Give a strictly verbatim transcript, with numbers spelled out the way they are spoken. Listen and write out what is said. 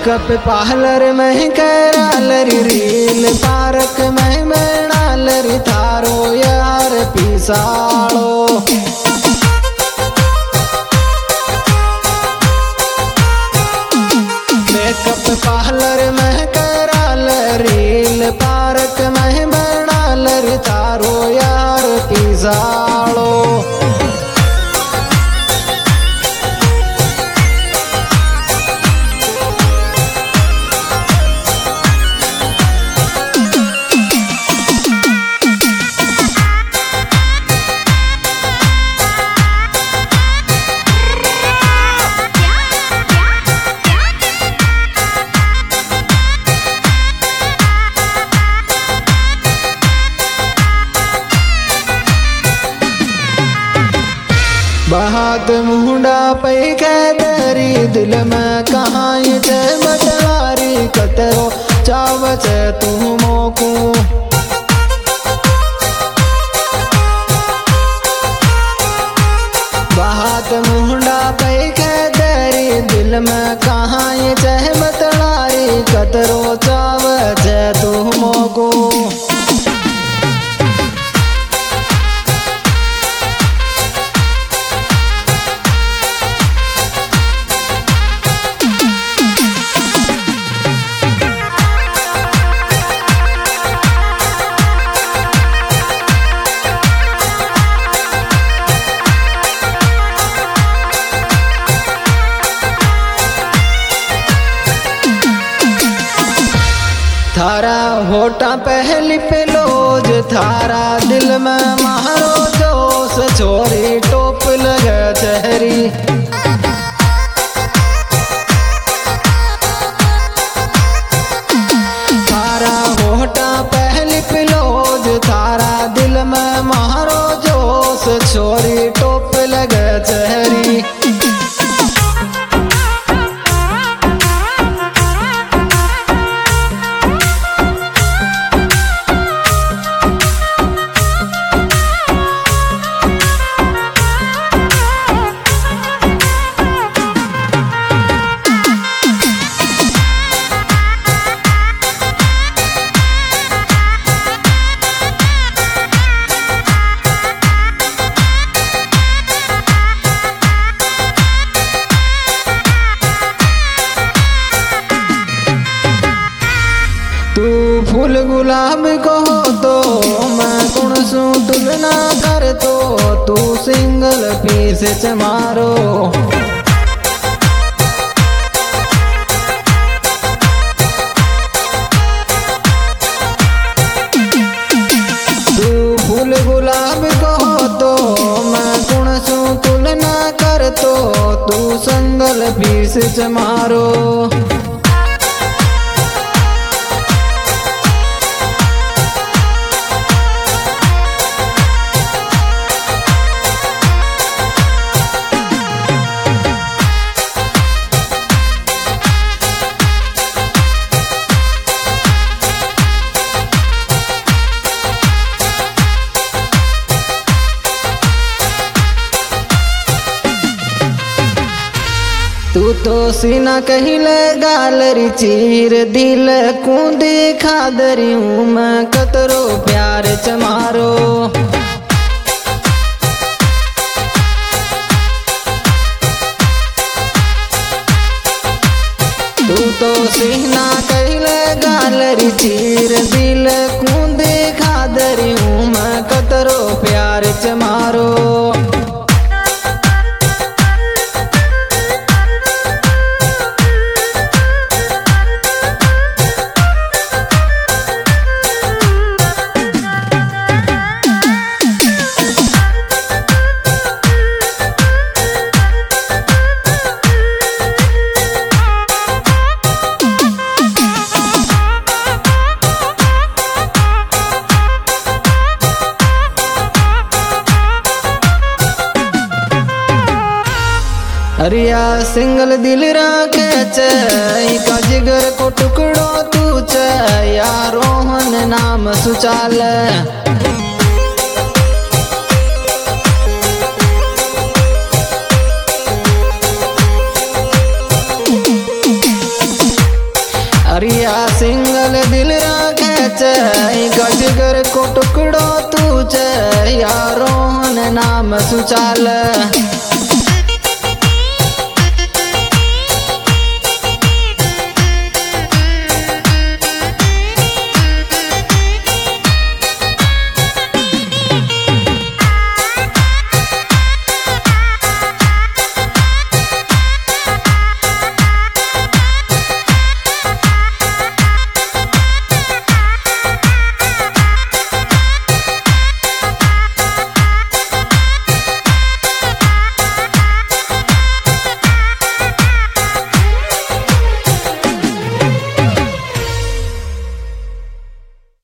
makeup parlour में करालर reel park में मेणालर थारो यार पिसालो मेकअप पार्लर में करालर रील पार्क में मेणालर थारो यार पिसालो बहात मुंडा पे कैदरी दिल में कहाँ ये बटवारी कतरो चावच तू मोकू बहात मुंडा पे कैदरी दिल में कहाँ ये बटवारी कतरो चावच तू मोकू थारा होटा पहली पे लोज थारा दिल में मारो जोश छोरी टोप लगे चेहरी थारा होटा पहली पे लोज थारा दिल में मारो जोश छोरी टोप लगे चेहरी फूल गुलाब को तो मैं कौन सू तुलना कर तो तू सिंगल पीस चमारो तू फूल गुलाब को तो मैं कौन सू तुलना कर तो तू सिंगल पीस चमारो तू तो सीना कहिले गालरी चीर दिल कूदी खादरी हूँ मैं कतरो प्यार चमारो तू तो सीना कहिले गालरी चीर दिल कूदी खादरी हूँ मैं कतरो प्यार चमारो हरिया सिंगल दिल राखे का जिगर को टुकड़ो तू च या रोहन नाम सुचाल दिल रखे छे गजगर को टुकड़ो तू छे यारो ने नाम सुचाल